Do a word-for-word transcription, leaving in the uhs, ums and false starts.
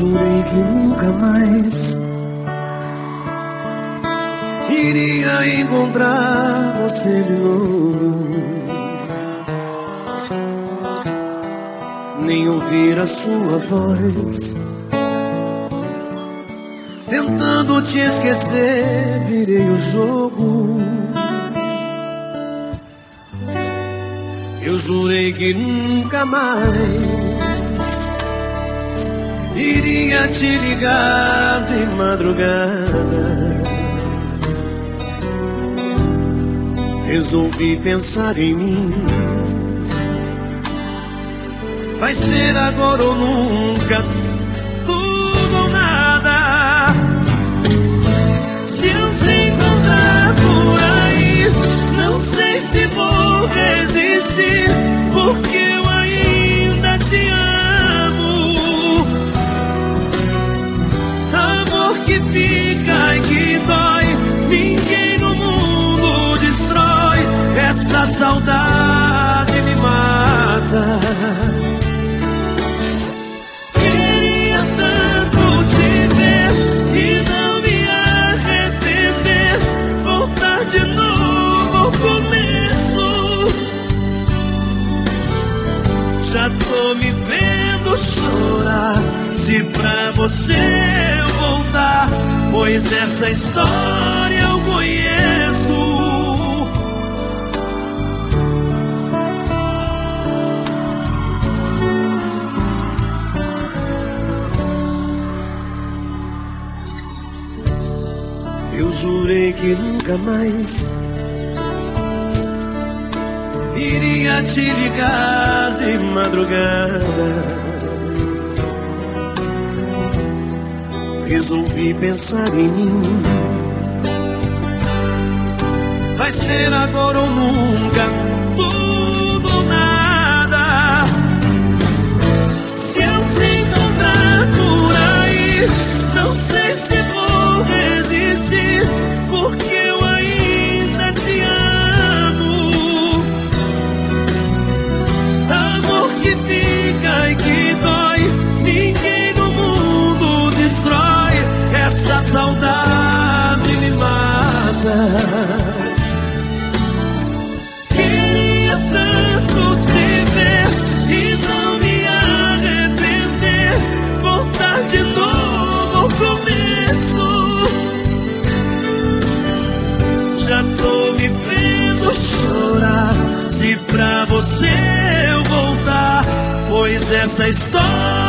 jurei que nunca mais iria encontrar você de novo, nem ouvir a sua voz. Tentando te esquecer, virei o jogo. Eu jurei que nunca mais iria te ligar de madrugada. Resolvi pensar em mim. Vai ser agora ou nunca, tudo ou nada. Se eu te encontrar por aí, não sei se vou resistir, porque eu ainda te amo. Amor que fica e que dói, ninguém no mundo destrói. Essa saudade me mata. Queria tanto te ver e não me arrepender, voltar de novo ao começo. Já tô me vendo chorar, se pra você eu voltar, pois essa história eu conheço. Eu jurei que nunca mais iria te ligar de madrugada. Resolvi pensar em mim. Vai ser agora ou nunca, tudo ou nada. Se eu te encontrar por aí, não sei se vou resistir, porque eu ainda te amo. Amor que fica e que dói, ninguém no mundo destrói. Essa saudade me mata. Queria tanto te ver e não me arrepender, voltar de novo ao começo. Já tô me vendo chorar, se pra você eu voltar, pois essa história